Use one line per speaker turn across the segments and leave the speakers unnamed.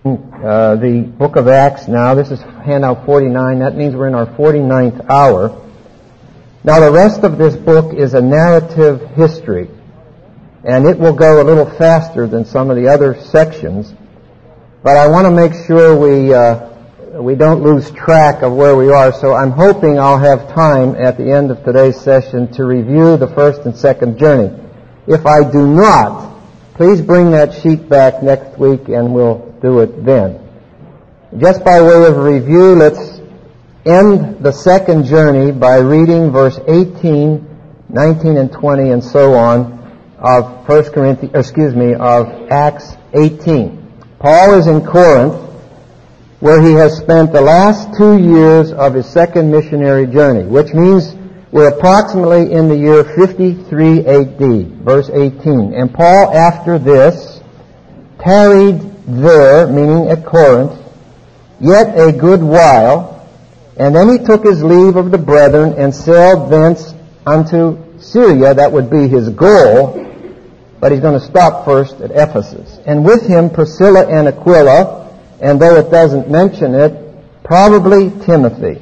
The book of Acts now. This is handout 49. That means we're in our 49th hour. Now the rest of this book is a narrative history, and it will go a little faster than some of the other sections, but I want to make sure we don't lose track of where we are, so I'm hoping I'll have time at the end of today's session to review the first and second journey. If I do not, please bring that sheet back next week and we'll do it then. Just by way of review, let's end the second journey by reading verse 18, 19, and 20, and so on of of Acts 18. Paul is in Corinth, where he has spent the last 2 years of his second missionary journey, which means we're approximately in the year 53 AD, verse 18. And Paul, after this, tarried there, meaning at Corinth, yet a good while, and then he took his leave of the brethren and sailed thence unto Syria. That would be his goal, but he's going to stop first at Ephesus. And with him Priscilla and Aquila, and though it doesn't mention it, probably Timothy.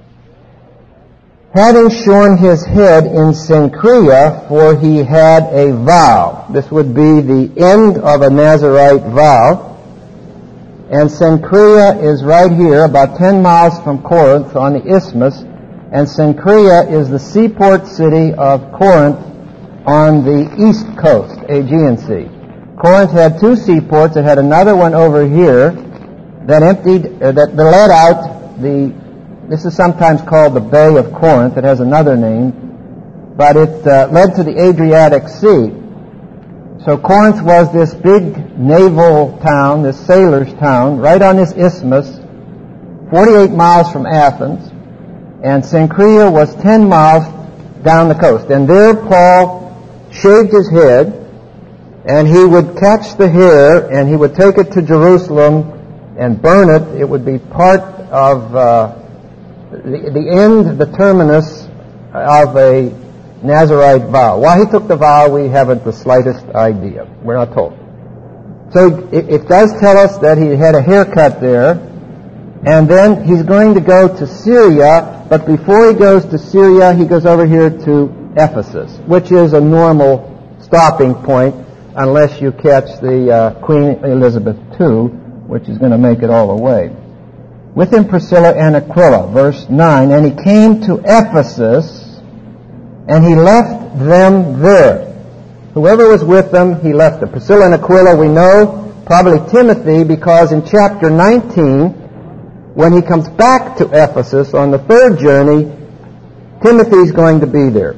Having shorn his head in Cenchrea, for he had a vow. This would be the end of a Nazirite vow. And Cenchrea is right here, about 10 miles from Corinth on the isthmus. And Cenchrea is the seaport city of Corinth on the east coast, Aegean Sea. Corinth had 2 seaports. It had another one over here that led out this is sometimes called the Bay of Corinth. It has another name, but it led to the Adriatic Sea. So Corinth was this big naval town, this sailor's town, right on this isthmus, 48 miles from Athens, and Cenchrea was 10 miles down the coast. And there Paul shaved his head, and he would catch the hair, and he would take it to Jerusalem and burn it. It would be part of the end, the terminus of a Nazirite vow. Why he took the vow, we haven't the slightest idea. We're not told. So it does tell us that he had a haircut there, and then he's going to go to Syria, but before he goes to Syria, he goes over here to Ephesus, which is a normal stopping point, unless you catch the Queen Elizabeth II, which is going to make it all the way. With him Priscilla and Aquila, verse 9, and he came to Ephesus, and he left them there. Whoever was with them, he left them. Priscilla and Aquila, we know, probably Timothy, because in chapter 19, when he comes back to Ephesus on the third journey, Timothy's going to be there.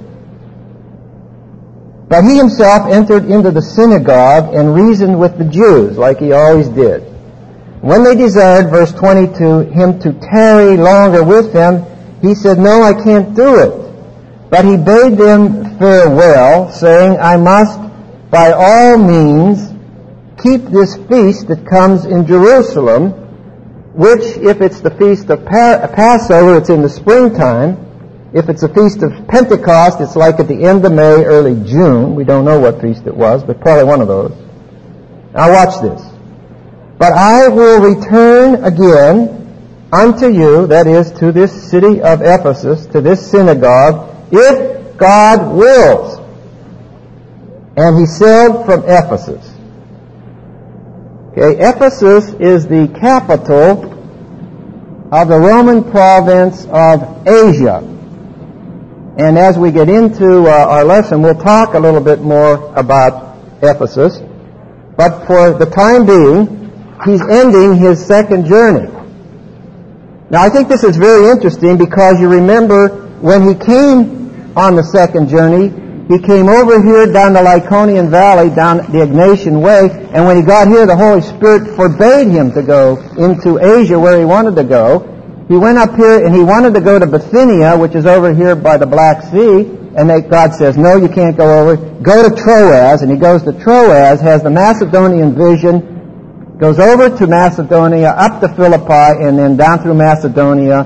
But he himself entered into the synagogue and reasoned with the Jews, like he always did. When they desired, verse 22, him to tarry longer with them, he said, "No, I can't do it." But he bade them farewell, saying, "I must by all means keep this feast that comes in Jerusalem," which, if it's the feast of Passover, it's in the springtime. If it's a feast of Pentecost, it's like at the end of May, early June. We don't know what feast it was, but probably one of those. Now watch this. "But I will return again unto you," that is, to this city of Ephesus, to this synagogue, "if God wills." And he sailed from Ephesus. Okay, Ephesus is the capital of the Roman province of Asia. And as we get into our lesson, we'll talk a little bit more about Ephesus. But for the time being, he's ending his second journey. Now, I think this is very interesting because you remember when he came on the second journey, he came over here down the Lycaonian Valley, down the Egnatian Way, and when he got here, the Holy Spirit forbade him to go into Asia where he wanted to go. He went up here and he wanted to go to Bithynia, which is over here by the Black Sea, and God says, "No, you can't go over. Go to Troas," and he goes to Troas, has the Macedonian vision, goes over to Macedonia, up to Philippi, and then down through Macedonia,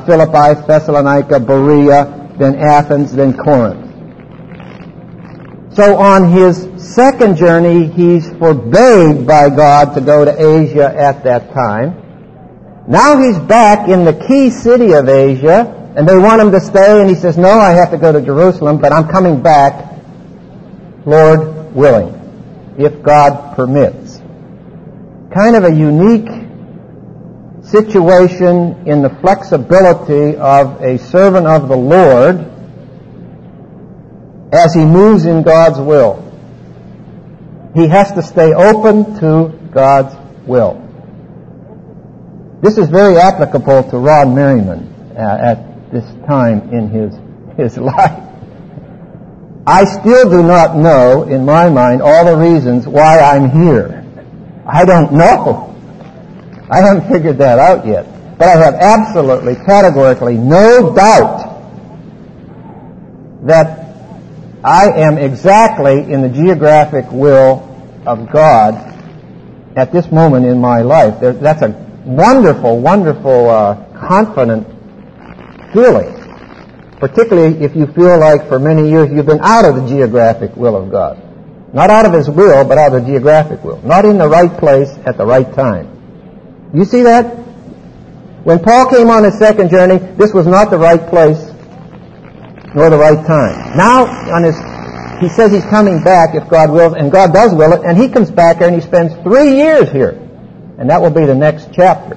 Philippi, Thessalonica, Berea, then Athens, then Corinth. So on his second journey, he's forbade by God to go to Asia at that time. Now he's back in the key city of Asia, and they want him to stay, and he says, no, I have to go to Jerusalem, but I'm coming back, Lord willing, if God permits. Kind of a unique situation in the flexibility of a servant of the Lord as he moves in God's will. He has to stay open to God's will. This is very applicable to Rod Merriman at this time in his life. I still do not know, in my mind, all the reasons why I'm here. I don't know. I haven't figured that out yet. But I have absolutely, categorically, no doubt that I am exactly in the geographic will of God at this moment in my life. That's a wonderful, wonderful, confident feeling. Particularly if you feel like for many years you've been out of the geographic will of God. Not out of His will, but out of the geographic will. Not in the right place at the right time. You see that? When Paul came on his second journey, this was not the right place nor the right time. Now, he says he's coming back if God wills, and God does will it, and he comes back here and he spends 3 years here. And that will be the next chapter.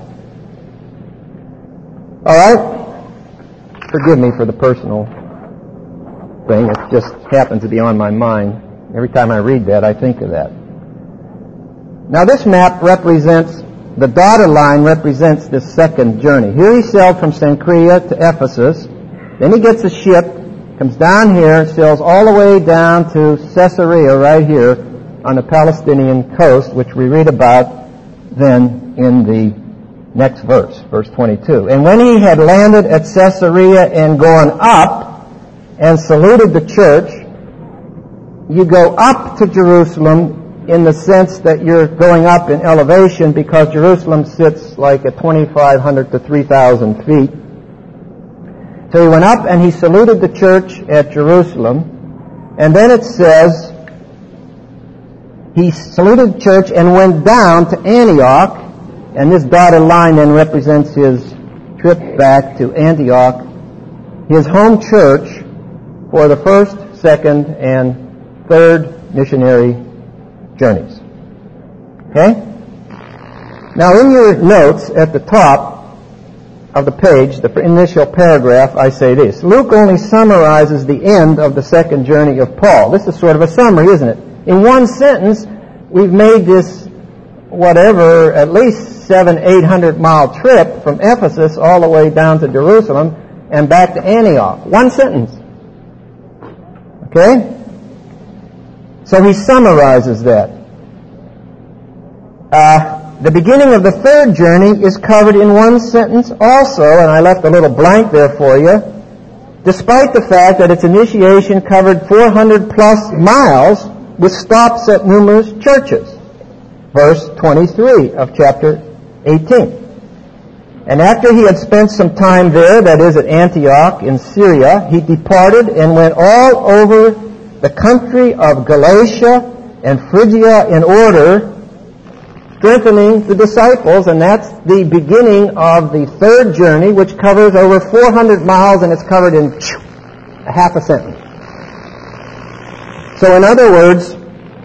All right? Forgive me for the personal thing. It just happens to be on my mind. Every time I read that, I think of that. Now, this map represents, the dotted line represents this second journey. Here he sailed from Cenchrea to Ephesus. Then he gets a ship, comes down here, sails all the way down to Caesarea right here on the Palestinian coast, which we read about then in the next verse, verse 22. And when he had landed at Caesarea and gone up and saluted the church, you go up to Jerusalem in the sense that you're going up in elevation because Jerusalem sits like at 2,500 to 3,000 feet. So he went up and he saluted the church at Jerusalem. And then it says, he saluted the church and went down to Antioch. And this dotted line then represents his trip back to Antioch, his home church, for the first, second, and third missionary journeys. Okay? Now in your notes at the top of the page, the initial paragraph, I say this. Luke only summarizes the end of the second journey of Paul. This is sort of a summary, isn't it? In one sentence, we've made this, whatever, at least 700-800 mile trip from Ephesus all the way down to Jerusalem and back to Antioch. One sentence. Okay? So he summarizes that. The beginning of the third journey is covered in one sentence also, and I left a little blank there for you, despite the fact that its initiation covered 400 plus miles with stops at numerous churches. Verse 23 of chapter 18. And after he had spent some time there, that is at Antioch in Syria, he departed and went all over the country of Galatia and Phrygia in order, strengthening the disciples, and that's the beginning of the third journey, which covers over 400 miles, and it's covered in a half a sentence. So in other words,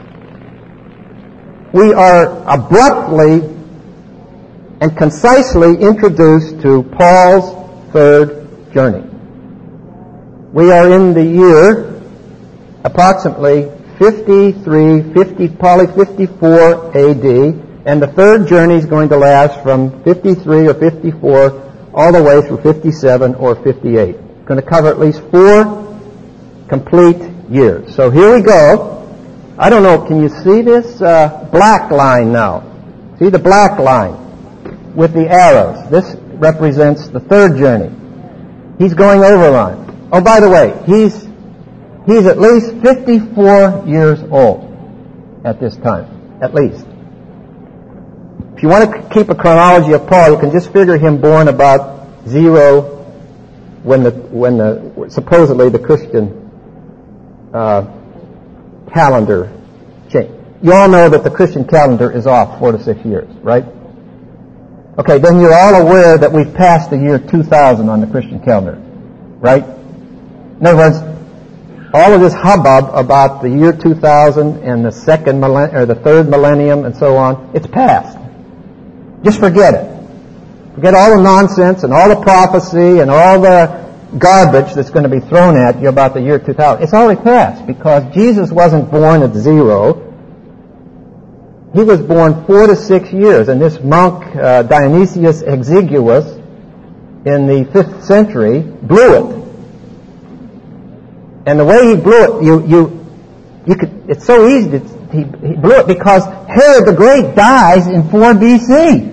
we are abruptly and concisely introduced to Paul's third journey. We are in the year approximately probably 54 AD, and the third journey is going to last from 53 or 54 all the way through 57 or 58. It's going to cover at least 4 complete years. So here we go. I don't know, can you see this black line now? See the black line with the arrows? This represents the third journey. He's going overland. Oh, by the way, he's at least 54 years old at this time, at least. If you want to keep a chronology of Paul, you can just figure him born about 0 when supposedly the Christian calendar change. You all know that the Christian calendar is off 4 to 6 years, right? Okay, then you're all aware that we've passed the year 2000 on the Christian calendar, right? In other words, all of this hubbub about the year 2000 and the third millennium and so on, it's past. Just forget it. Forget all the nonsense and all the prophecy and all the garbage that's going to be thrown at you about the year 2000. It's already passed because Jesus wasn't born at 0. He was born 4 to 6 years, and this monk, Dionysius Exiguus, in the 5th century, blew it. And the way he blew it, it's so easy, he blew it because Herod the Great dies in 4 B.C.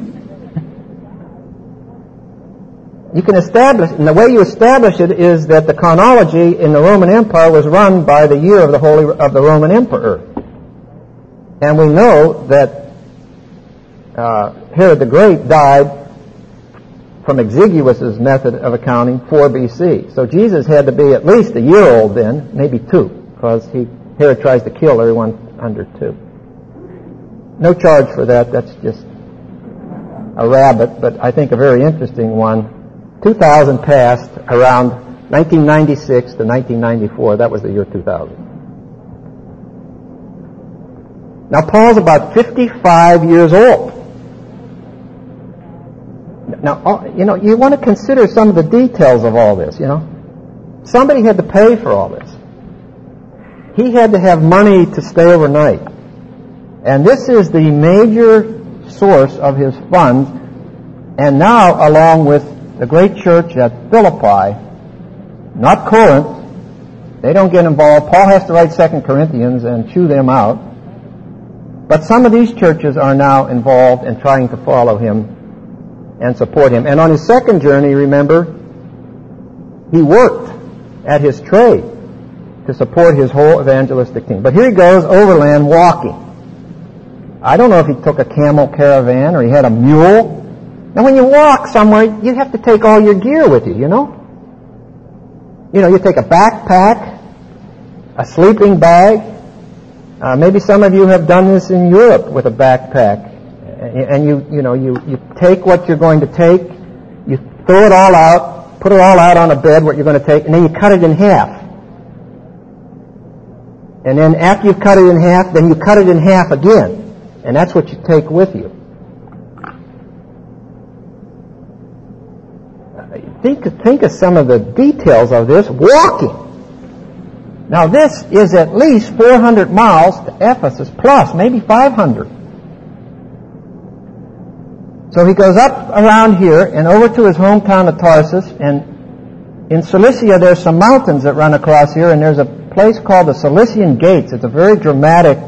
You can establish, and the way you establish it is that the chronology in the Roman Empire was run by the year of the Roman Emperor. And we know that Herod the Great died from Exiguus's method of accounting 4 B.C. So Jesus had to be at least a year old then, maybe 2, because Herod tries to kill everyone under 2. No charge for that. That's just a rabbit, but I think a very interesting one. 2000 passed around 1996 to 1994. That was the year 2000. Now, Paul's about 55 years old. Now, you want to consider some of the details of all this, Somebody had to pay for all this. He had to have money to stay overnight. And this is the major source of his funds. And now, along with the great church at Philippi, not Corinth, they don't get involved. Paul has to write 2 Corinthians and chew them out. But some of these churches are now involved in trying to follow him and support him. And on his second journey, remember, he worked at his trade to support his whole evangelistic team. But here he goes overland walking. I don't know if he took a camel caravan or he had a mule. Now when you walk somewhere, you have to take all your gear with you, You take a backpack, a sleeping bag. Maybe some of you have done this in Europe with a backpack. And you take what you're going to take, you throw it all out, put it all out on a bed, what you're going to take, and then you cut it in half. And then after you've cut it in half, then you cut it in half again. And that's what you take with you. Think of some of the details of this walking. Now this is at least 400 miles to Ephesus, plus maybe 500. So he goes up around here and over to his hometown of Tarsus, and in Cilicia there's some mountains that run across here, and there's a place called the Cilician Gates. It's a very dramatic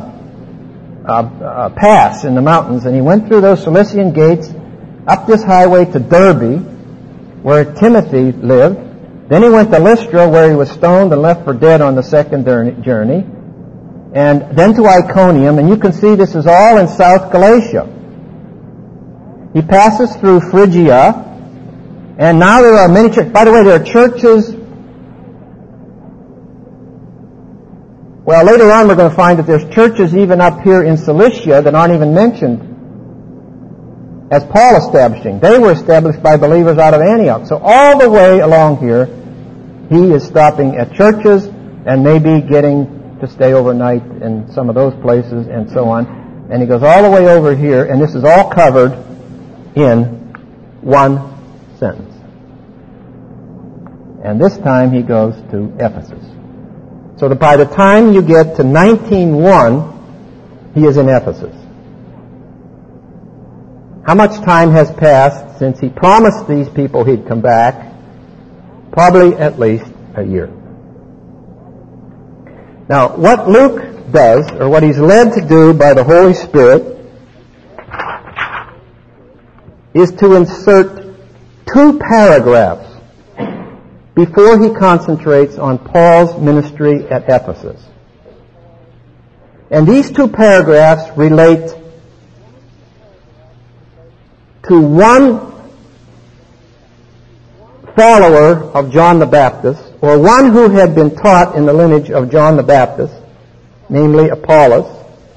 pass in the mountains, and he went through those Cilician Gates up this highway to Derbe, where Timothy lived. Then he went to Lystra, where he was stoned and left for dead on the second journey, and then to Iconium, and you can see this is all in South Galatia. He passes through Phrygia, and now there are many churches. By the way, there are churches. Well, later on we're going to find that there's churches even up here in Cilicia that aren't even mentioned as Paul establishing. They were established by believers out of Antioch. So all the way along here, he is stopping at churches and maybe getting to stay overnight in some of those places and so on. And he goes all the way over here, and this is all covered in one sentence. And this time he goes to Ephesus. So that by the time you get to 19:1, he is in Ephesus. How much time has passed since he promised these people he'd come back? Probably at least a year. Now, what Luke does, or what he's led to do by the Holy Spirit, is to insert 2 paragraphs before he concentrates on Paul's ministry at Ephesus. And these 2 paragraphs relate to one follower of John the Baptist, or one who had been taught in the lineage of John the Baptist, namely Apollos.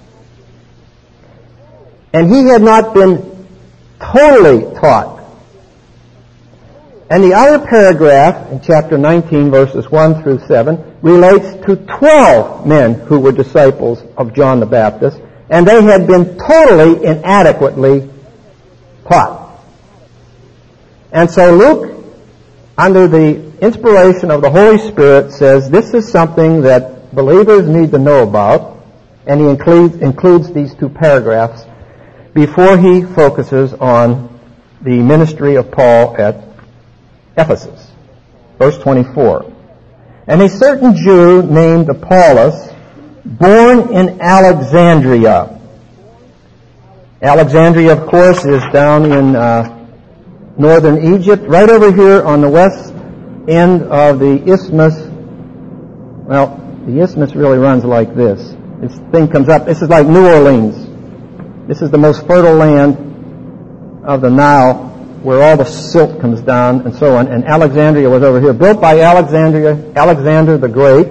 And he had not been totally taught. And the other paragraph in chapter 19, verses 1 through 7, relates to 12 men who were disciples of John the Baptist, and they had been totally inadequately taught. And so Luke, under the inspiration of the Holy Spirit, says this is something that believers need to know about, and he includes these two paragraphs before he focuses on the ministry of Paul at Ephesus. Verse 24. And a certain Jew named Apollos, born in Alexandria. Alexandria, of course, is down in northern Egypt, right over here on the west end of the isthmus. Well, the isthmus really runs like this. This thing comes up. This is like New Orleans. This is the most fertile land of the Nile, where all the silt comes down and so on. And Alexandria was over here, built by Alexander the Great.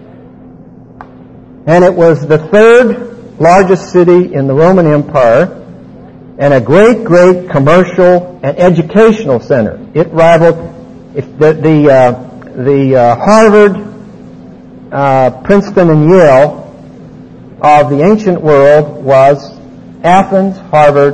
And it was the third largest city in the Roman Empire, and a great, great commercial and educational center. It rivaled the Harvard, Princeton, and Yale of the ancient world was Athens, Harvard,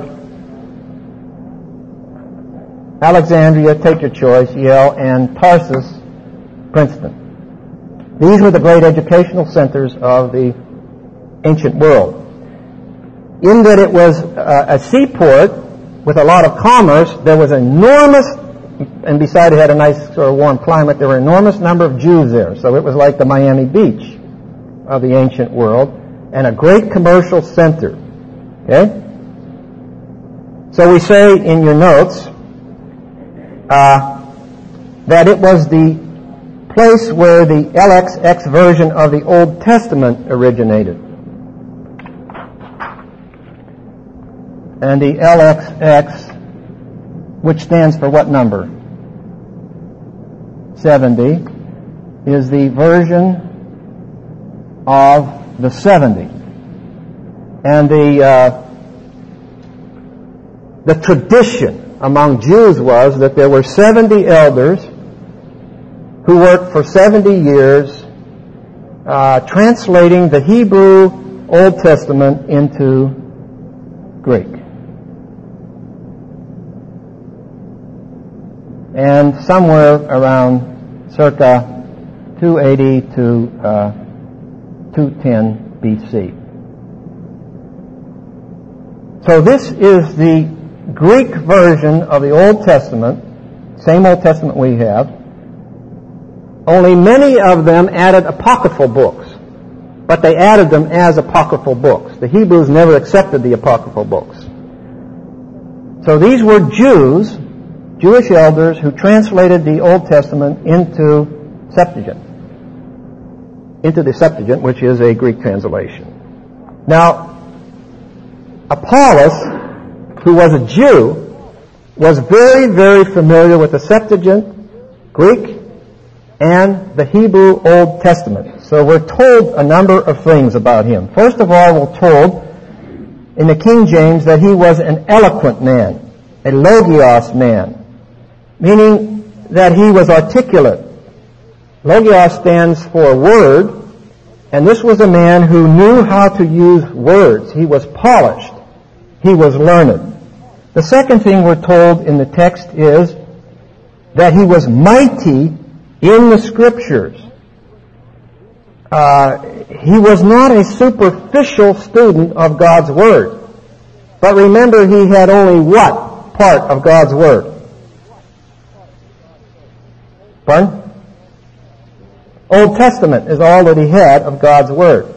Alexandria, take your choice, Yale, and Tarsus, Princeton. These were the great educational centers of the ancient world. In that it was a seaport with a lot of commerce, there was enormous, and besides it had a nice sort of warm climate, there were an enormous number of Jews there. So it was like the Miami Beach of the ancient world, and a great commercial center. Okay? So we say in your notes that it was the place where the LXX version of the Old Testament originated. And the LXX, which stands for what number? 70, is the version of the 70. And the tradition among Jews was that there were 70 elders who worked for 70 years translating the Hebrew Old Testament into Greek. And somewhere around circa 280 to 210 BC. So this is the Greek version of the Old Testament, same Old Testament we have, only many of them added apocryphal books, but they added them as apocryphal books. The Hebrews never accepted the apocryphal books. So these were Jews, Jewish elders, who translated the Old Testament into the Septuagint, which is a Greek translation. Now, Apollos, who was a Jew, was very, very familiar with the Septuagint, Greek, and the Hebrew Old Testament. So we're told a number of things about him. First of all, we're told in the King James that he was an eloquent man, a logios man, meaning that he was articulate. Logios stands for word, and this was a man who knew how to use words. He was polished. He was learned. The second thing we're told in the text is that he was mighty in the Scriptures. He was not a superficial student of God's Word. But remember, he had only what part of God's Word? Pardon? Old Testament is all that he had of God's Word.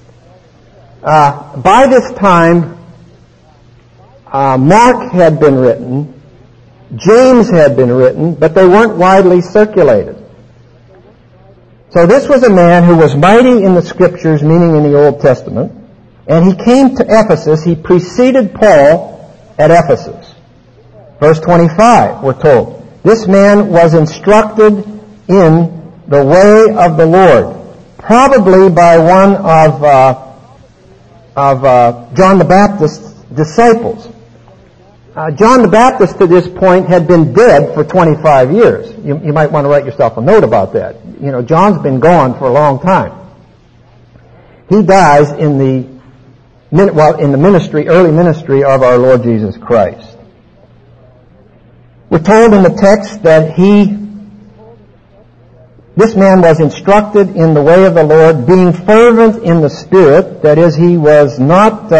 By this time, Mark had been written, James had been written, but they weren't widely circulated. So this was a man who was mighty in the Scriptures, meaning in the Old Testament, and he came to Ephesus. He preceded Paul at Ephesus. Verse 25, we're told, this man was instructed in the way of the Lord, probably by one of John the Baptist's disciples. John the Baptist to this point had been dead for 25 years. You might want to write yourself a note about that. You know, John's been gone for a long time. He dies in the early ministry of our Lord Jesus Christ. We're told in the text that this man was instructed in the way of the Lord, being fervent in the Spirit. That is, he was not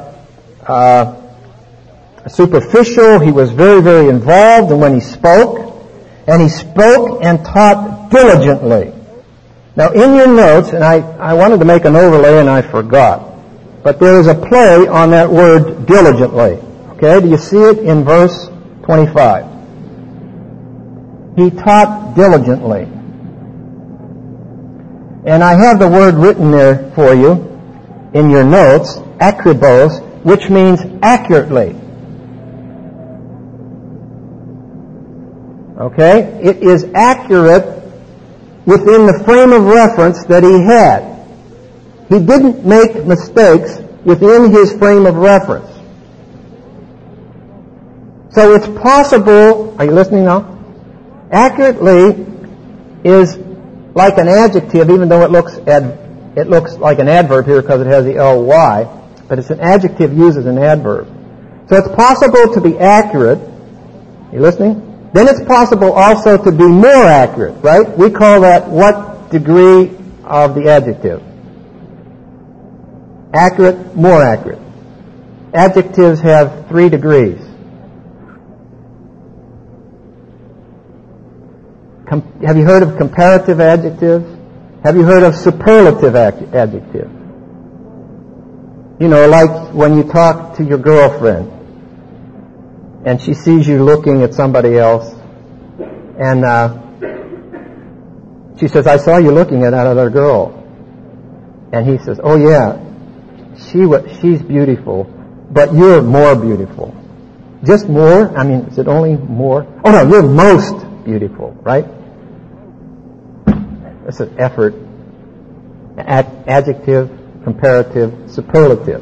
superficial. He was very, very involved in when he spoke. And he spoke and taught diligently. Now, in your notes, and I wanted to make an overlay and I forgot, but there is a play on that word diligently. Okay, do you see it in verse 25? He taught diligently. And I have the word written there for you in your notes, akribos, which means accurately. Okay? It is accurate within the frame of reference that he had. He didn't make mistakes within his frame of reference. So it's possible, are you listening now? Accurately is like an adjective, even though it looks like an adverb here because it has the ly, but it's an adjective used as an adverb. So it's possible to be accurate. Are you listening? Then it's possible also to be more accurate, right? We call that what degree of the adjective? Accurate, more accurate. Adjectives have 3 degrees. Have you heard of comparative adjectives? Have you heard of superlative adjectives? You know, like when you talk to your girlfriend and she sees you looking at somebody else and she says, I saw you looking at that other girl. And he says, oh yeah, she's beautiful, but you're more beautiful. Just more? I mean, is it only more? Oh no, you're most beautiful, right? That's an effort. Adjective, comparative, superlative.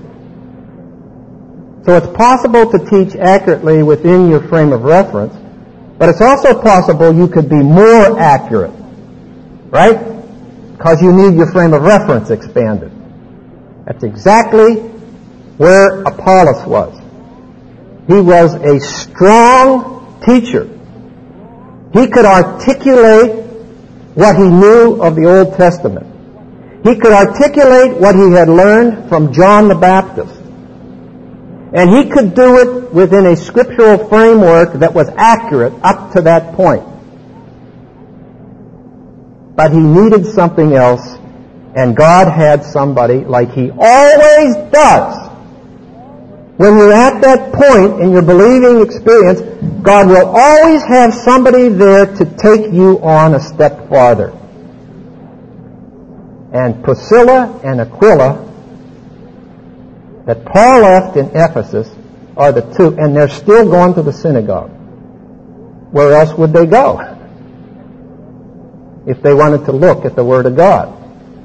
So it's possible to teach accurately within your frame of reference, but it's also possible you could be more accurate, right? Because you need your frame of reference expanded. That's exactly where Apollos was. He was a strong teacher. He could articulate what he knew of the Old Testament. He could articulate what he had learned from John the Baptist. And he could do it within a scriptural framework that was accurate up to that point. But he needed something else, and God had somebody, like he always does. When you're at that point in your believing experience, God will always have somebody there to take you on a step farther. And Priscilla and Aquila, that Paul left in Ephesus, are the two, and they're still going to the synagogue. Where else would they go if they wanted to look at the Word of God?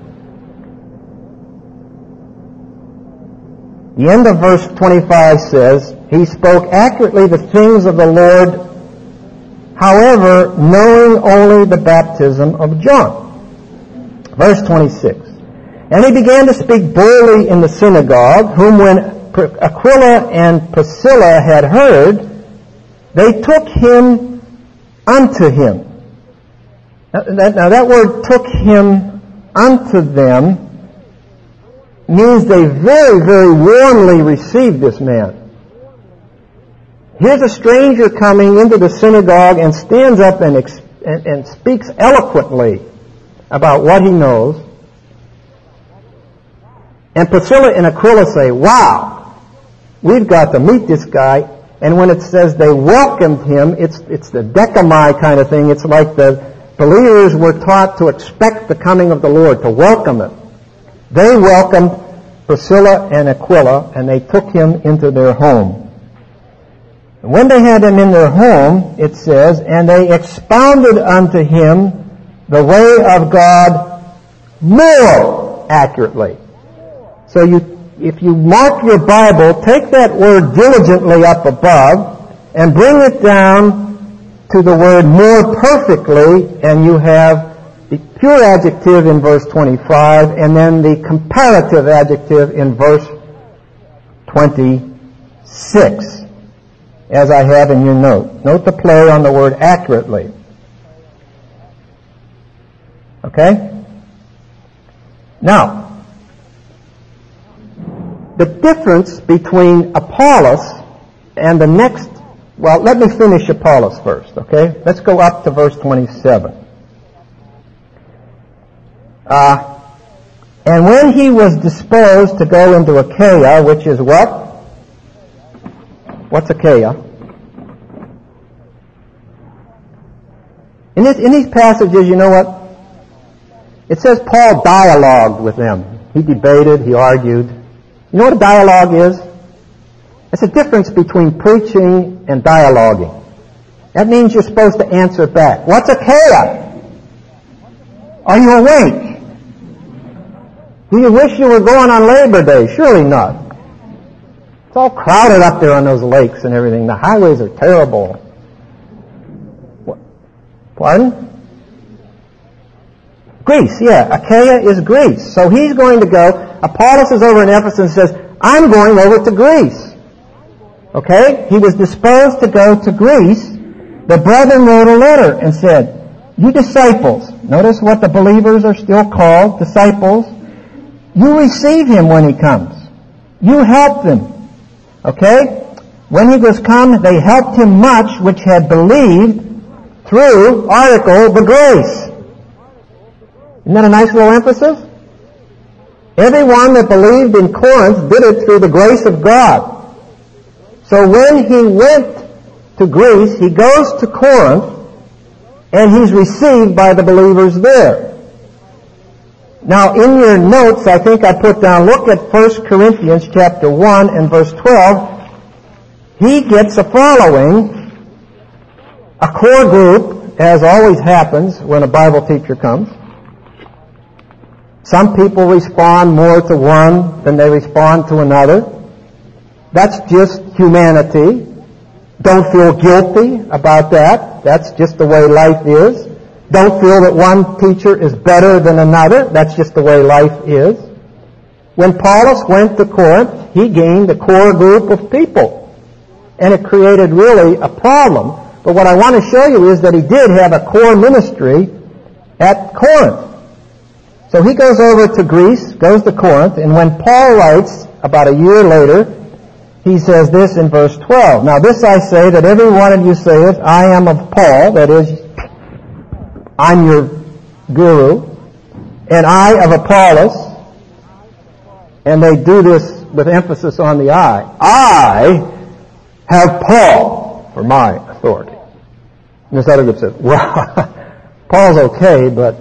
The end of verse 25 says, he spoke accurately the things of the Lord, however, knowing only the baptism of John. Verse 26. And he began to speak boldly in the synagogue, whom when Aquila and Priscilla had heard, they took him unto him. Now that word took him unto them means they very, very warmly received this man. Here's a stranger coming into the synagogue and stands up and speaks eloquently about what he knows. And Priscilla and Aquila say, wow, we've got to meet this guy. And when it says they welcomed him, it's the decamai kind of thing. It's like the believers were taught to expect the coming of the Lord, to welcome him. They welcomed Priscilla and Aquila, and they took him into their home. And when they had him in their home, it says, and they expounded unto him the way of God more accurately. So if you mark your Bible, take that word diligently up above and bring it down to the word more perfectly, and you have the pure adjective in verse 25 and then the comparative adjective in verse 26, as I have in your note. Note the play on the word accurately. Okay? Now, the difference between Apollos and the next, well, let me finish Apollos first, okay? Let's go up to verse 27. And when he was disposed to go into Achaia, which is what? What's Achaia? In these passages, you know what? It says Paul dialogued with them. He debated, he argued. You know what a dialogue is? It's a difference between preaching and dialoguing. That means you're supposed to answer back. What's Achaia? Are you awake? Do you wish you were going on Labor Day? Surely not. It's all crowded up there on those lakes and everything. The highways are terrible. What? Pardon? Greece, yeah. Achaia is Greece. So he's going to go. Apollos is over in Ephesus and says, I'm going over to Greece. Okay? He was disposed to go to Greece. The brethren wrote a letter and said, you disciples, notice what the believers are still called, disciples, you receive him when he comes. You help them. Okay? When he was come, they helped him much which had believed through, article, the grace. Isn't that a nice little emphasis? Everyone that believed in Corinth did it through the grace of God. So when he went to Greece, he goes to Corinth, and he's received by the believers there. Now, in your notes, I think I put down, look at 1 Corinthians chapter 1 and verse 12. He gets a following, a core group, as always happens when a Bible teacher comes. Some people respond more to one than they respond to another. That's just humanity. Don't feel guilty about that. That's just the way life is. Don't feel that one teacher is better than another. That's just the way life is. When Apollos went to Corinth, he gained a core group of people. And it created really a problem. But what I want to show you is that he did have a core ministry at Corinth. So he goes over to Greece, goes to Corinth, and when Paul writes about a year later, he says this in verse 12. Now this I say, that every one of you saith, I am of Paul, that is, I'm your guru, and I of Apollos, and they do this with emphasis on the I have Paul for my authority. And this other group says, well, Paul's okay, but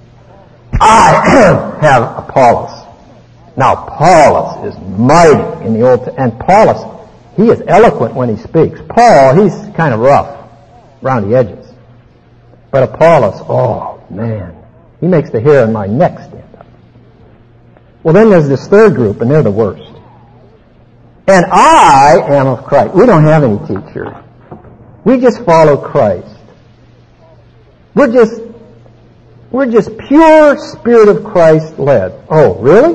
I have Apollos. Now, Apollos is mighty in the Old Testament. And Apollos, he is eloquent when he speaks. Paul, he's kind of rough around the edges. But Apollos, oh, man, he makes the hair on my neck stand up. Well, then there's this third group, and they're the worst. And I am of Christ. We don't have any teacher. We just follow Christ. We're just pure Spirit of Christ led. Oh, really?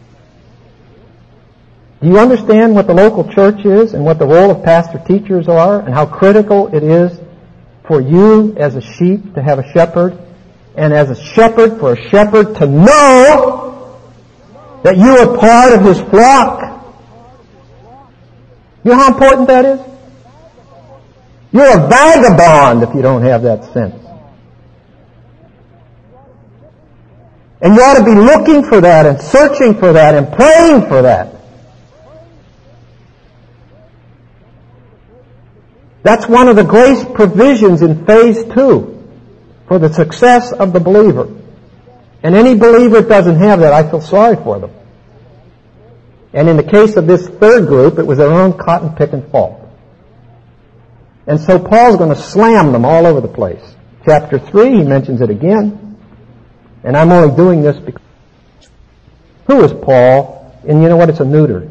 Do you understand what the local church is and what the role of pastor teachers are and how critical it is for you as a sheep to have a shepherd, and as a shepherd for a shepherd to know that you are part of his flock? You know how important that is? You're a vagabond if you don't have that sense. And you ought to be looking for that and searching for that and praying for that. That's one of the grace provisions in phase 2 for the success of the believer. And any believer that doesn't have that, I feel sorry for them. And in the case of this third group, it was their own cotton-picking fault. And so Paul's going to slam them all over the place. Chapter 3, he mentions it again. And I'm only doing this because
Who is Paul? And you know what? It's a neuter.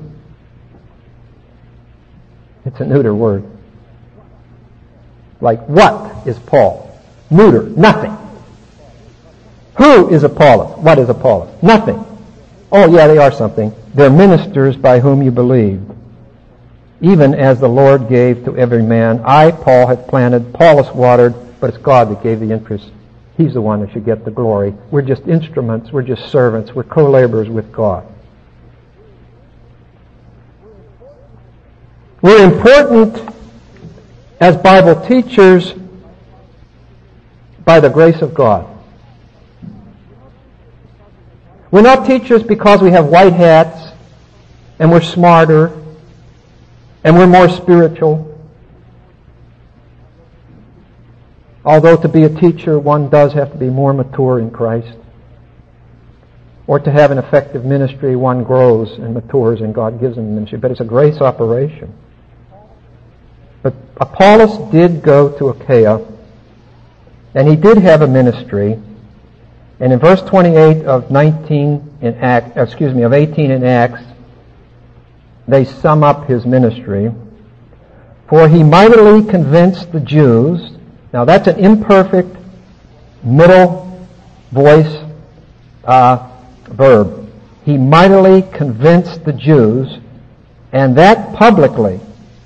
It's a neuter word. Like, what is Paul? Neuter. Nothing. Who is Apollos? What is Apollos? Nothing. Oh, yeah, they are something. They're ministers by whom you believed, even as the Lord gave to every man. I, Paul, have planted, Apollos watered, but it's God that gave the increase. He's the one that should get the glory. We're just instruments. We're just servants. We're co-laborers with God. We're important as Bible teachers by the grace of God. We're not teachers because we have white hats and we're smarter and we're more spiritual. Although to be a teacher, one does have to be more mature in Christ. Or to have an effective ministry, one grows and matures and God gives them ministry. But it's a grace operation. But Apollos did go to Achaia, and he did have a ministry. And in verse 28 of 18 in Acts, they sum up his ministry. For he mightily convinced the Jews. Now that's an imperfect middle voice verb. He mightily convinced the Jews, and that publicly,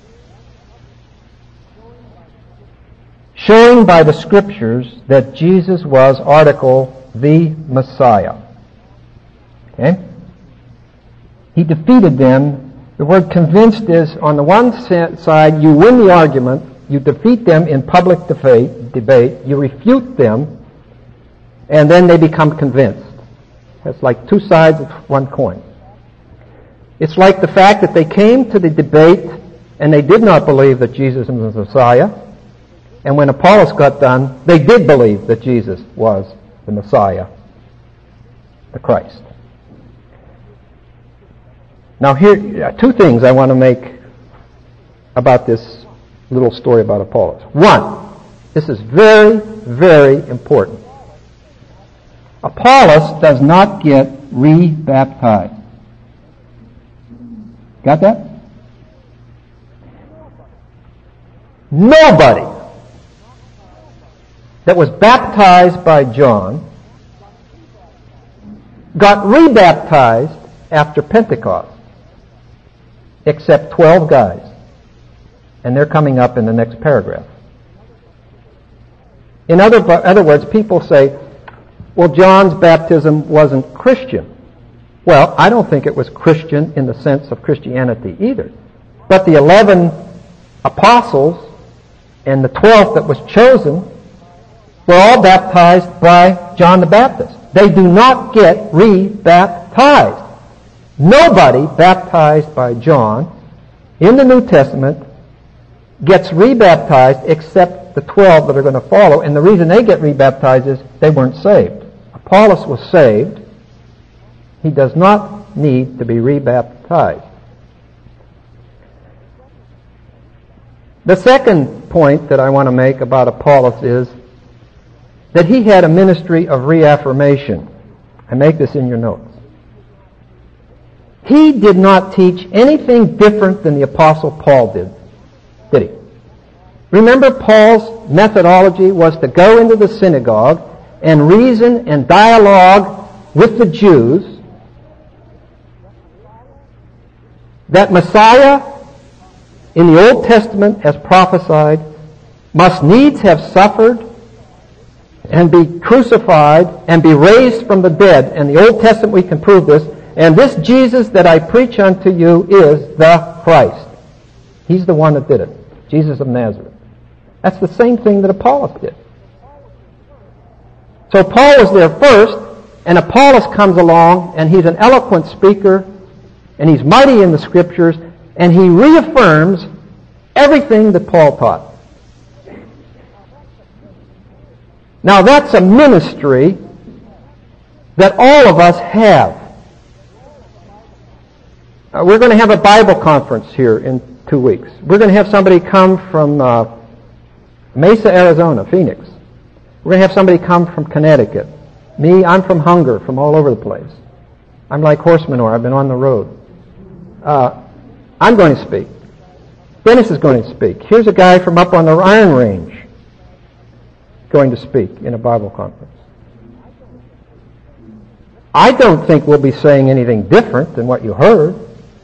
showing by the Scriptures that Jesus was, article, the Messiah. Okay? He defeated them. The word convinced is, on the one side, you win the argument, you defeat them in public debate, you refute them, and then they become convinced. That's like two sides of one coin. It's like the fact that they came to the debate and they did not believe that Jesus was the Messiah. And when Apollos got done, they did believe that Jesus was the Messiah, the Christ. Now here, two things I want to make about this little story about Apollos. One, this is very, very important. Apollos does not get re-baptized. Got that? Nobody that was baptized by John got rebaptized after Pentecost, except 12 guys. And they're coming up in the next paragraph. In other words, people say, well, John's baptism wasn't Christian. Well, I don't think it was Christian in the sense of Christianity either. But the 11 apostles and the 12th that was chosen were all baptized by John the Baptist. They do not get re-baptized. Nobody baptized by John in the New Testament gets re-baptized except the 12 that are going to follow. And the reason they get re-baptized is they weren't saved. Apollos was saved. He does not need to be re-baptized. The second point that I want to make about Apollos is that he had a ministry of reaffirmation. I make this in your notes. He did not teach anything different than the Apostle Paul did he? Remember, Paul's methodology was to go into the synagogue and reason and dialogue with the Jews that Messiah in the Old Testament, as prophesied, must needs have suffered and be crucified and be raised from the dead. In the Old Testament we can prove this. And this Jesus that I preach unto you is the Christ. He's the one that did it. Jesus of Nazareth. That's the same thing that Apollos did. So Paul was there first, and Apollos comes along, and he's an eloquent speaker, and he's mighty in the Scriptures, and he reaffirms everything that Paul taught. Now that's a ministry that all of us have. We're going to have a Bible conference here in 2 weeks. We're going to have somebody come from Mesa, Arizona, Phoenix. We're going to have somebody come from Connecticut. Me, I'm from Hunger, from all over the place. I'm like horse manure. I've been on the road. I'm going to speak. Dennis is going to speak. Here's a guy from up on the Iron Range going to speak in a Bible conference. I don't think we'll be saying anything different than what you heard.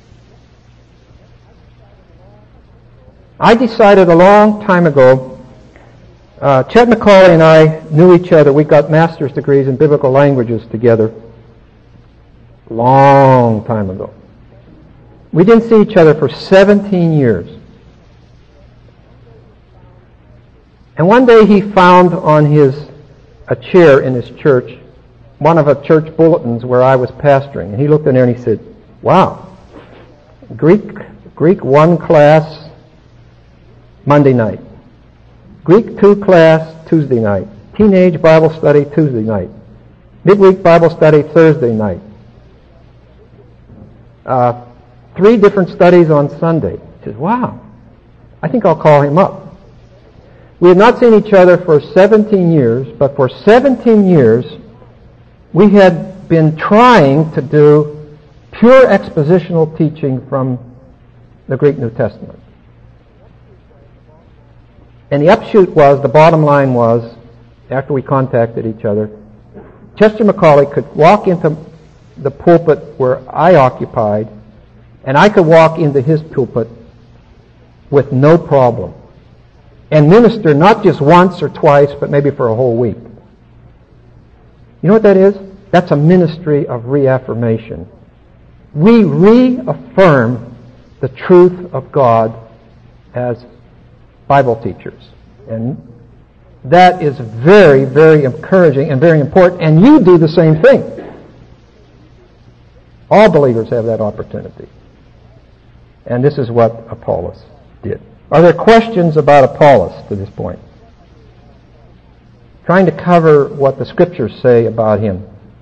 I decided a long time ago, Chet McCauley and I knew each other. We got master's degrees in biblical languages together long time ago. We didn't see each other for 17 years. And one day he found on a chair in his church one of the church bulletins where I was pastoring. And he looked in there and he said, wow, Greek 1 class Monday night. Greek 2 class Tuesday night. Teenage Bible study Tuesday night. Midweek Bible study Thursday night. 3 different studies on Sunday. He says, wow, I think I'll call him up. We had not seen each other for 17 years, but for 17 years we had been trying to do pure expositional teaching from the Greek New Testament. And the upshoot was, the bottom line was, after we contacted each other, Chester McCauley could walk into the pulpit where I occupied, and I could walk into his pulpit with no problem and minister not just once or twice, but maybe for a whole week. You know what that is? That's a ministry of reaffirmation. We reaffirm the truth of God as Bible teachers. And that is very, very encouraging and very important. And you do the same thing. All believers have that opportunity. And this is what Apollos did. Are there questions about Apollos to this point? Trying to cover what the Scriptures say about him.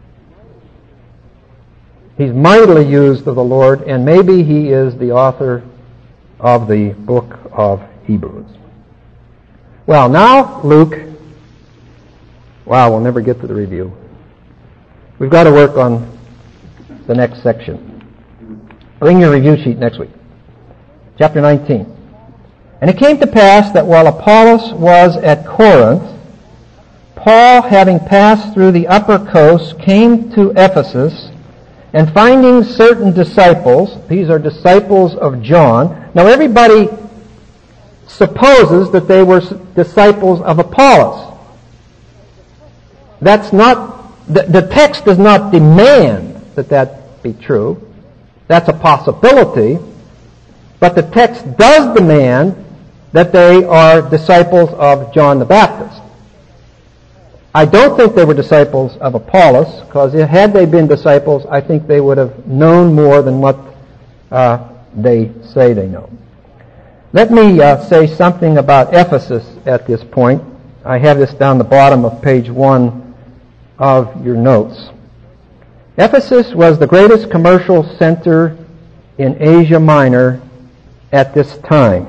He's mightily used of the Lord, and maybe he is the author of the book of Hebrews. Well, now, Luke. Wow, we'll never get to the review. We've got to work on the next section. Bring your review sheet next week. Chapter 19. And it came to pass that while Apollos was at Corinth, Paul, having passed through the upper coast, came to Ephesus, and finding certain disciples, these are disciples of John. Now everybody supposes that they were disciples of Apollos. That's not, the text does not demand that be true. That's a possibility. But the text does demand that they are disciples of John the Baptist. I don't think they were disciples of Apollos, because had they been disciples, I think they would have known more than what they say they know. Let me say something about Ephesus at this point. I have this down the bottom of page 1 of your notes. Ephesus was the greatest commercial center in Asia Minor at this time.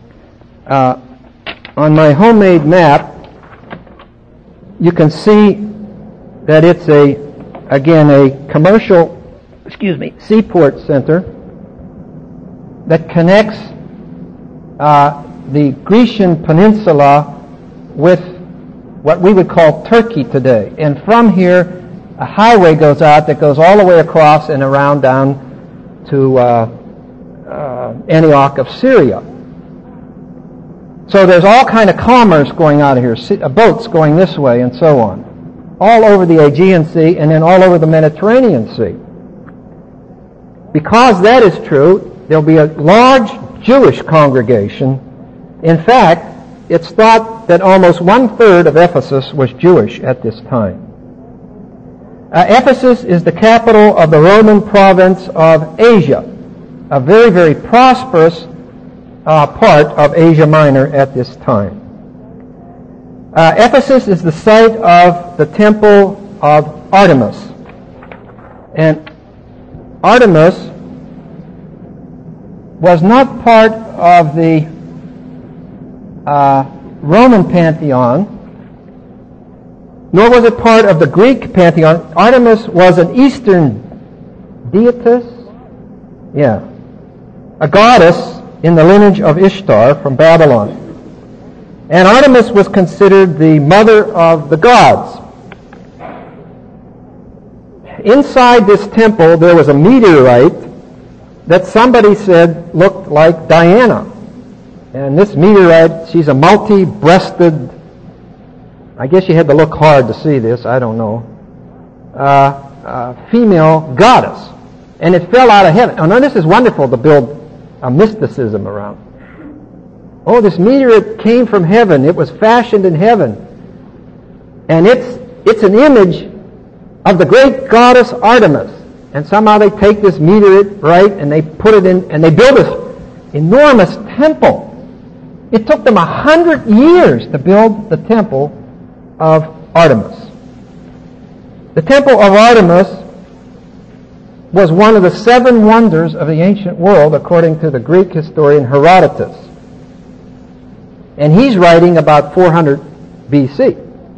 On my homemade map, you can see that it's a commercial, seaport center that connects the Grecian peninsula with what we would call Turkey today. And from here, a highway goes out that goes all the way across and around down to Antioch of Syria. So there's all kind of commerce going out of here, boats going this way and so on, all over the Aegean Sea and then all over the Mediterranean Sea. Because that is true, there'll be a large Jewish congregation. In fact, it's thought that almost 1/3 of Ephesus was Jewish at this time. Ephesus is the capital of the Roman province of Asia, a very, very prosperous part of Asia Minor at this time. Ephesus is the site of the temple of Artemis. And Artemis was not part of the Roman pantheon, nor was it part of the Greek pantheon. Artemis was an Eastern Deatus? Yeah. A goddess in the lineage of Ishtar from Babylon. And Artemis was considered the mother of the gods. Inside this temple there was a meteorite that somebody said looked like Diana. And this meteorite, she's a multi-breasted, I guess you had to look hard to see this, I don't know, female goddess. And it fell out of heaven. Oh, now this is wonderful to build a mysticism around. Oh, this meteorite came from heaven. It was fashioned in heaven. And it's an image of the great goddess Artemis. And somehow they take this meteorite and they put it in, and they build this enormous temple. It took them 100 years to build the temple of Artemis. The temple of Artemis was one of the 7 wonders of the ancient world, according to the Greek historian Herodotus. And he's writing about 400 BC.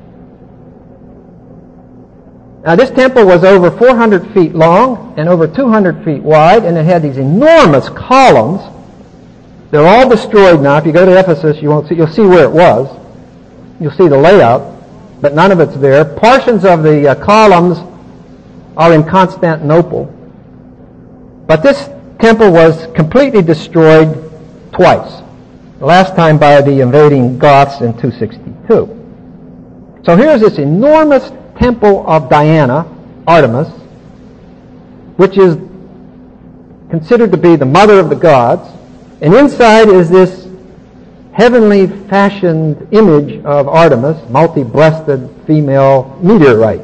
Now, this temple was over 400 feet long and over 200 feet wide, and it had these enormous columns. They're all destroyed now. If you go to Ephesus, you'll see where it was. You'll see the layout, but none of it's there. Portions of the columns are in Constantinople. But this temple was completely destroyed twice. The last time by the invading Goths in 262. So here's this enormous temple of Diana, Artemis, which is considered to be the mother of the gods. And inside is this heavenly fashioned image of Artemis, multi-breasted female meteorite.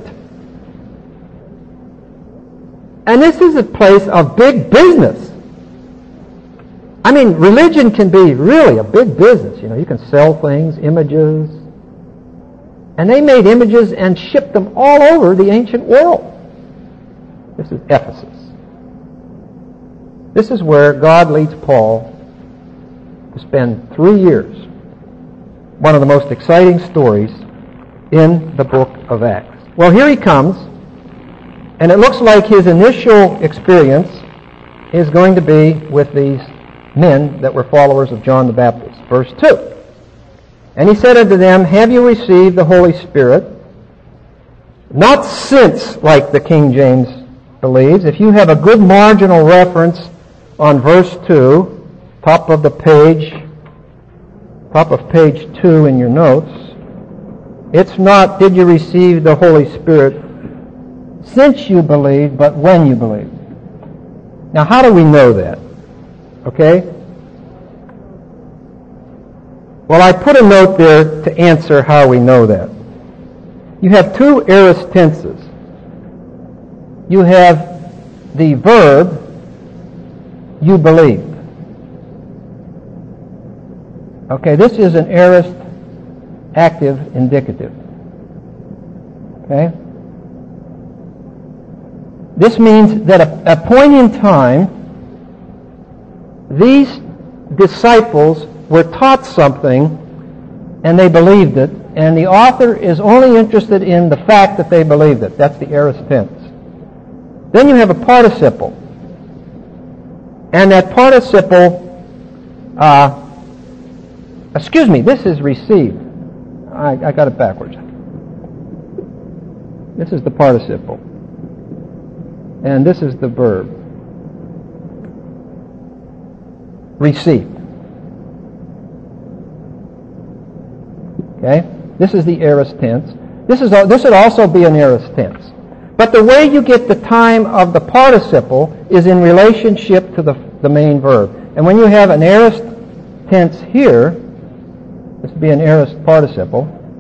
And this is a place of big business. I mean, religion can be really a big business. You know, you can sell things, images. And they made images and shipped them all over the ancient world. This is Ephesus. This is where God leads Paul to spend 3 years. One of the most exciting stories in the book of Acts. Well, here he comes. And it looks like his initial experience is going to be with these men that were followers of John the Baptist. Verse 2. And he said unto them, have you received the Holy Spirit? Not since, like the King James believes. If you have a good marginal reference on verse 2, top of page 2 in your notes, it's not, did you receive the Holy Spirit since you believed, but when you believed. Now, how do we know that? Okay? Well, I put a note there to answer how we know that. You have 2 aorist tenses. You have the verb, you believed. Okay, this is an aorist active indicative. Okay? This means that at a point in time, these disciples were taught something and they believed it, and the author is only interested in the fact that they believed it. That's the aorist tense. Then you have a participle. And that participle, this is received. I got it backwards. This is the participle. And this is the verb. Received. Okay? This is the aorist tense. This would also be an aorist tense. But the way you get the time of the participle is in relationship to the main verb. And when you have an aorist tense here, this would be an aorist participle,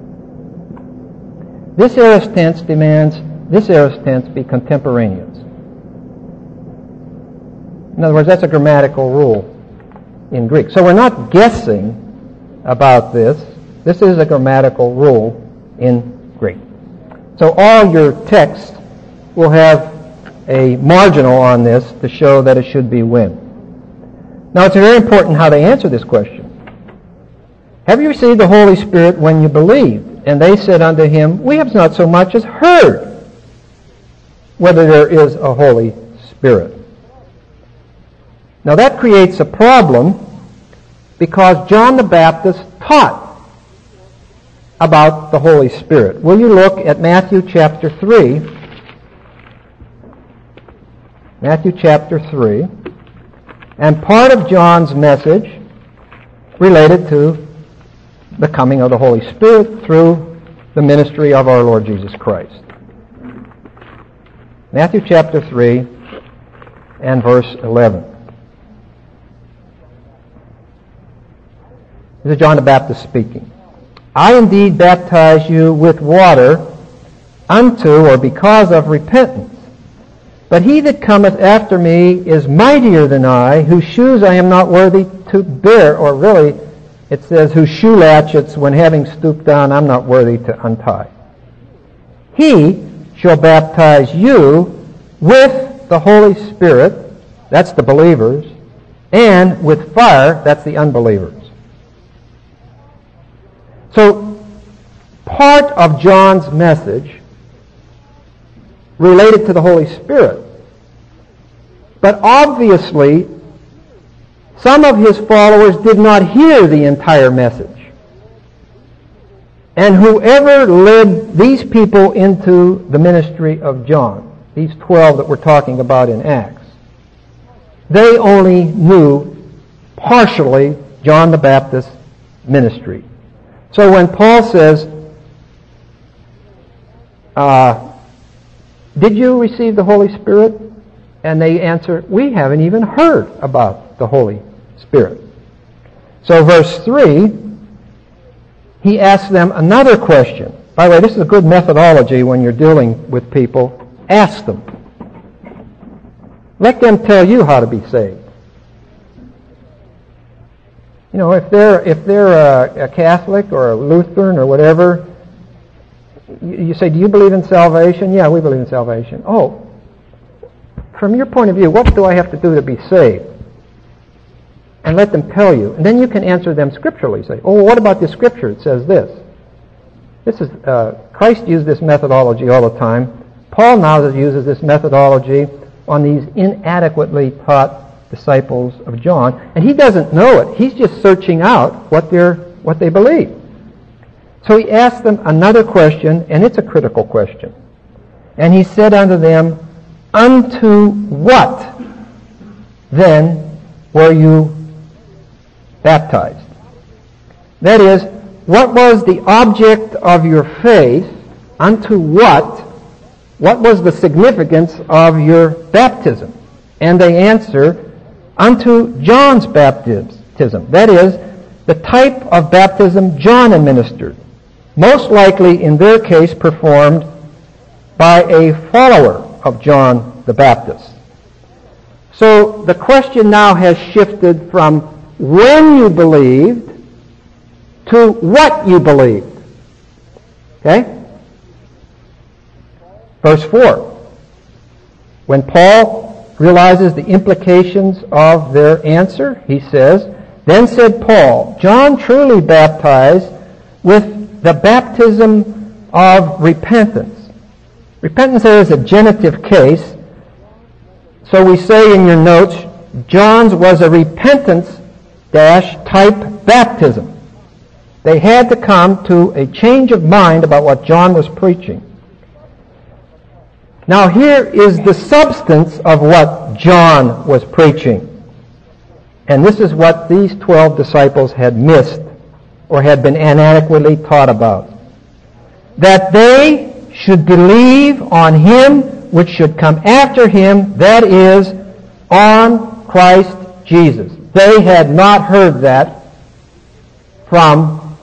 this aorist tense demands this aorist tense be contemporaneous. In other words, that's a grammatical rule in Greek. So we're not guessing about this. This is a grammatical rule in Greek. So all your texts will have a marginal on this to show that it should be when. Now, it's very important how they answer this question. Have you received the Holy Spirit when you believed? And they said unto him, we have not so much as heard whether there is a Holy Spirit. Spirit. Now that creates a problem because John the Baptist taught about the Holy Spirit. Will you look at Matthew chapter 3? Matthew chapter 3. And part of John's message related to the coming of the Holy Spirit through the ministry of our Lord Jesus Christ. Matthew chapter 3 and verse 11. This is John the Baptist speaking. I indeed baptize you with water unto or because of repentance. But he that cometh after me is mightier than I, whose shoes I am not worthy to bear. Or really, it says, whose shoe latchets, when having stooped down, I'm not worthy to untie. He shall baptize you with the Holy Spirit, that's the believers, and with fire, that's the unbelievers. So, part of John's message related to the Holy Spirit. But obviously, some of his followers did not hear the entire message. And whoever led these people into the ministry of John, these 12 that we're talking about in Acts, they only knew partially John the Baptist's ministry. So when Paul says, did you receive the Holy Spirit? And they answer, we haven't even heard about the Holy Spirit. So verse 3, he asks them another question. By the way, this is a good methodology when you're dealing with people. Ask them. Let them tell you how to be saved. You know, if they're a Catholic or a Lutheran or whatever, you say, do you believe in salvation? Yeah, we believe in salvation. Oh, from your point of view, what do I have to do to be saved? And let them tell you. And then you can answer them scripturally. Say, oh, what about this scripture? It says this. This is Christ used this methodology all the time. Paul now uses this methodology on these inadequately taught disciples of John, and he doesn't know it. He's just searching out what they believe. So he asked them another question, and it's a critical question. And he said unto them, unto what then were you baptized? That is, what was the object of your faith? Unto what? What was the significance of your baptism? And they answer, unto John's baptism. That is, the type of baptism John administered. Most likely, in their case, performed by a follower of John the Baptist. So the question now has shifted from when you believed to what you believed. Okay? Verse 4. When Paul realizes the implications of their answer, he says, then said Paul, John truly baptized with the baptism of repentance. Repentance there is a genitive case. So we say in your notes, John's was a repentance type baptism. They had to come to a change of mind about what John was preaching. Now here is the substance of what John was preaching. And this is what these 12 disciples had missed or had been inadequately taught about. That they should believe on him which should come after him, that is, on Christ Jesus. They had not heard that from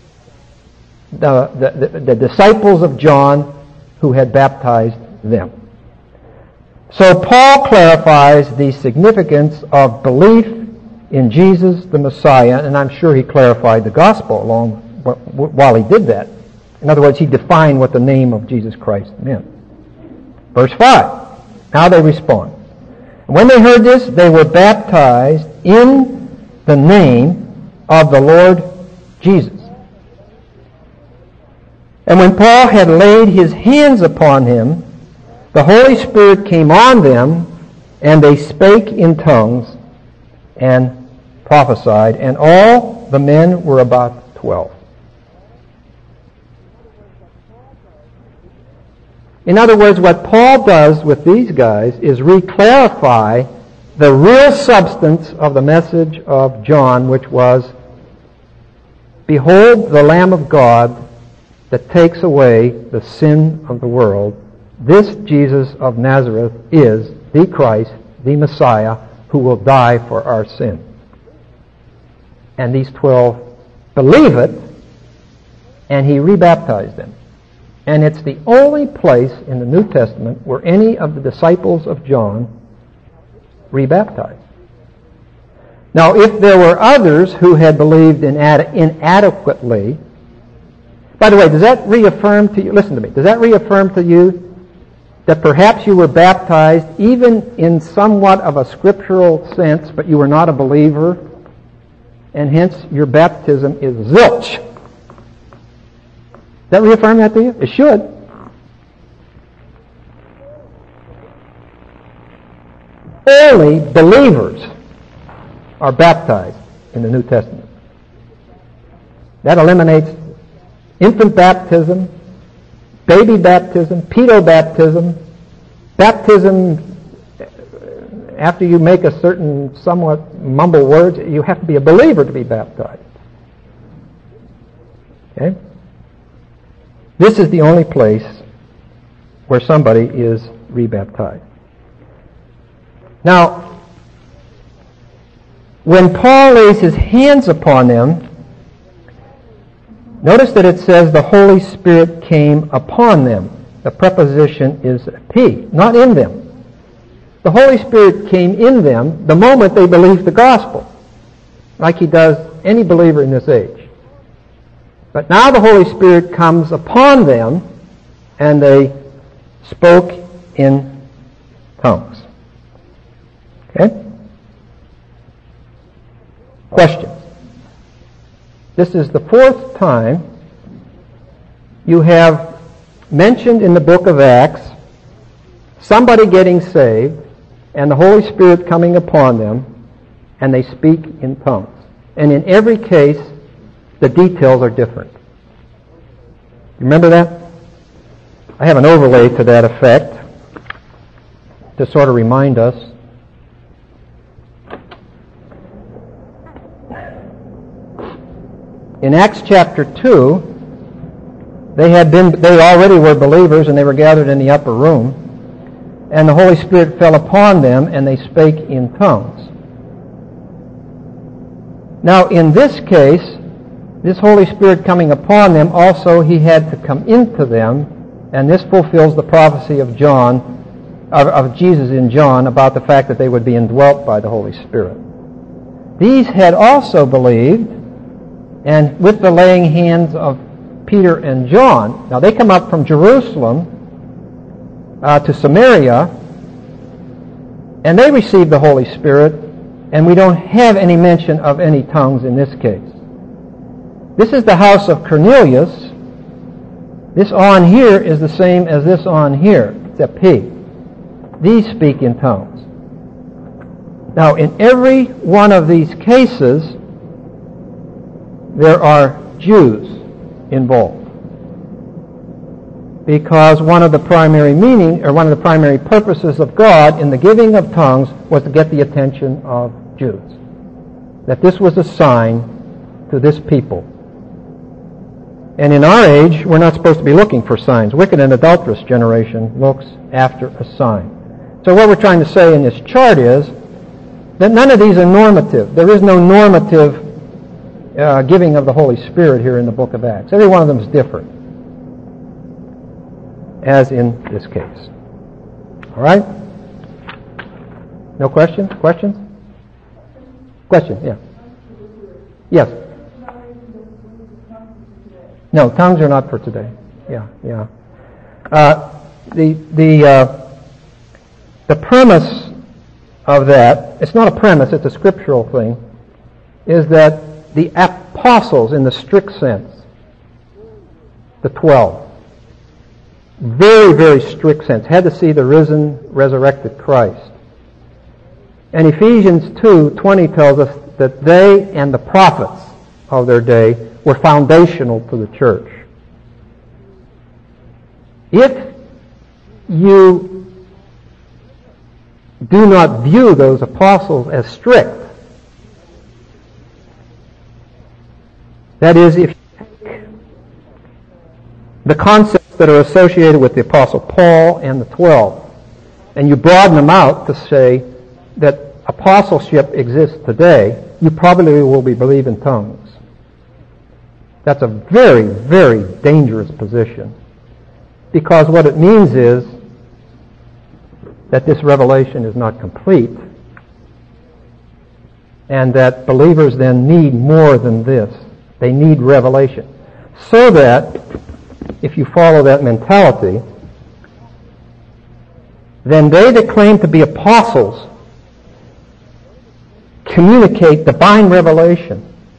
the disciples of John who had baptized them. So Paul clarifies the significance of belief in Jesus the Messiah, and I'm sure he clarified the gospel while he did that. In other words, he defined what the name of Jesus Christ meant. Verse 5. Now they respond. When they heard this, they were baptized in the name of the Lord Jesus. And when Paul had laid his hands upon him, the Holy Spirit came on them, And they spake in tongues and prophesied, and all the men were about 12. In other words, what Paul does with these guys is re-clarify the real substance of the message of John, which was, "Behold the Lamb of God that takes away the sin of the world. This Jesus of Nazareth is the Christ, the Messiah, who will die for our sin." And these 12 believe it, and he rebaptized them. And it's the only place in the New Testament where any of the disciples of John rebaptized. Now, if there were others who had believed inadequately, by the way, does that reaffirm to you, listen to me, does that reaffirm to you that perhaps you were baptized even in somewhat of a scriptural sense, but you were not a believer, and hence your baptism is zilch? Does that reaffirm that to you? It should. Only believers are baptized in the New Testament. That eliminates infant baptism, baby baptism, pedo-baptism, baptism after you make a certain somewhat mumble words. You have to be a believer to be baptized. Okay? This is the only place where somebody is rebaptized. Now, when Paul lays his hands upon them, notice that it says the Holy Spirit came upon them. The preposition is P, not in them. The Holy Spirit came in them the moment they believed the gospel, like he does any believer in this age. But now the Holy Spirit comes upon them, and they spoke in tongues. Okay? Questions? This is the fourth time you have mentioned in the book of Acts somebody getting saved and the Holy Spirit coming upon them, and they speak in tongues. And in every case, the details are different. You remember that? I have an overlay to that effect to sort of remind us. In Acts chapter 2, they already were believers, and they were gathered in the upper room, and the Holy Spirit fell upon them, and they spake in tongues. Now, in this case, this Holy Spirit coming upon them, also he had to come into them, and this fulfills the prophecy of John, of Jesus in John, about the fact that they would be indwelt by the Holy Spirit. These had also believed, and with the laying hands of Peter and John, now they come up from Jerusalem to Samaria, and they received the Holy Spirit, and we don't have any mention of any tongues in this case. This is the house of Cornelius. This on here is the same as this on here. It's a P. These speak in tongues. Now, in every one of these cases, there are Jews involved, because one of the primary purposes of God in the giving of tongues was to get the attention of Jews. That this was a sign to this people. And in our age, we're not supposed to be looking for signs. Wicked and adulterous generation looks after a sign. So what we're trying to say in this chart is that none of these are normative. There is no normative giving of the Holy Spirit here in the book of Acts. Every one of them is different, as in this case. All right? No questions? Questions? Question, yeah. Yes. No, tongues are not for today. Yeah. The premise of that, it's not a premise, it's a scriptural thing, is that the apostles, in the strict sense, the 12, very, very strict sense, had to see the risen, resurrected Christ. And Ephesians 2:20 tells us that they and the prophets of their day were foundational to the church. If you do not view those apostles as strict, that is, if you take the concepts that are associated with the Apostle Paul and the 12, and you broaden them out to say that apostleship exists today, you probably will be believing tongues. That's a very, very dangerous position. Because what it means is that this revelation is not complete, and that believers then need more than this. They need revelation. So that, if you follow that mentality, then they that claim to be apostles communicate divine revelation.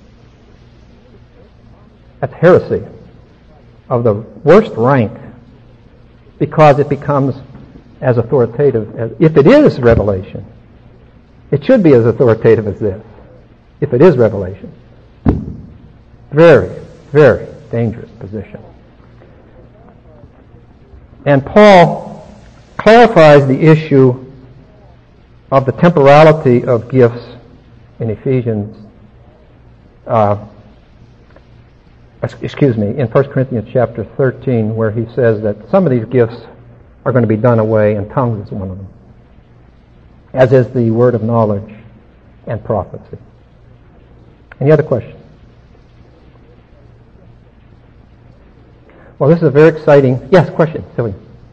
That's heresy of the worst rank, because it becomes as authoritative as, if it is revelation, it should be as authoritative as this, if it is revelation. Very, very dangerous position. And Paul clarifies the issue of the temporality of gifts in Ephesians, in 1 Corinthians chapter 13, where he says that some of these gifts are going to be done away, and tongues is one of them, as is the word of knowledge and prophecy. Any other questions? Well, this is a very exciting... Yes, question, Sylvia.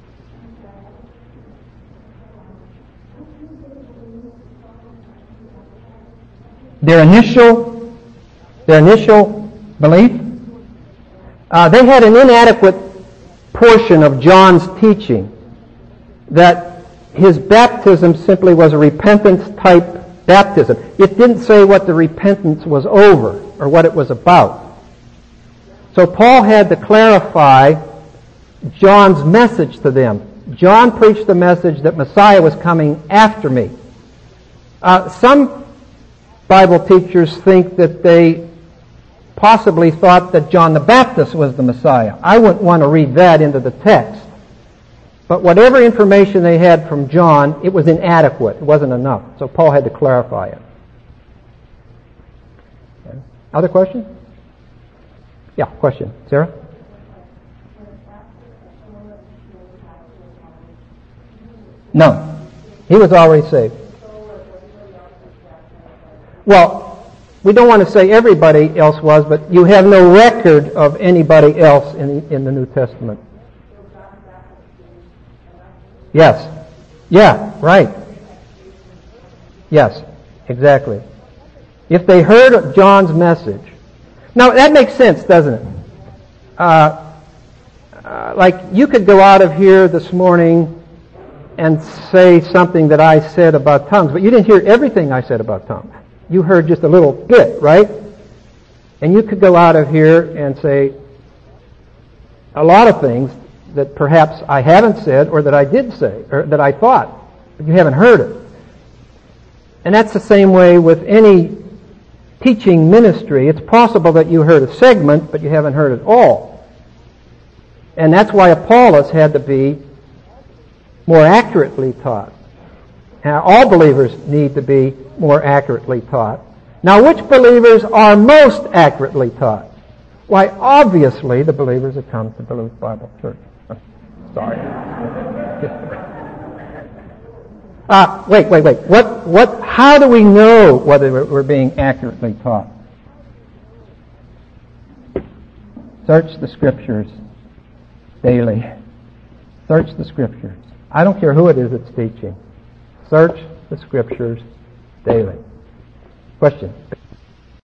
Their initial belief? They had an inadequate portion of John's teaching that his baptism simply was a repentance-type baptism. It didn't say what the repentance was over or what it was about. So Paul had to clarify John's message to them. John preached the message that Messiah was coming after me. Some Bible teachers think that they possibly thought that John the Baptist was the Messiah. I wouldn't want to read that into the text. But whatever information they had from John, it was inadequate. It wasn't enough. So Paul had to clarify it. Okay. Other questions? Yeah, question. Sarah? No. He was already saved. Well, we don't want to say everybody else was, but you have no record of anybody else in the New Testament. Yes. Yeah, right. Yes, exactly. If they heard John's message. Now, that makes sense, doesn't it? Like, you could go out of here this morning and say something that I said about tongues, but you didn't hear everything I said about tongues. You heard just a little bit, right? And you could go out of here and say a lot of things that perhaps I haven't said or that I did say or that I thought, but you haven't heard it. And that's the same way with any teaching ministry. It's possible that you heard a segment, but you haven't heard it all. And that's why Apollos had to be more accurately taught. Now, all believers need to be more accurately taught. Now, which believers are most accurately taught? Why, obviously, the believers that come to Duluth Bible Church. Sorry. Wait. How do we know whether we're being accurately taught? Search the Scriptures daily. Search the Scriptures. I don't care who it is that's teaching. Search the Scriptures daily. Question?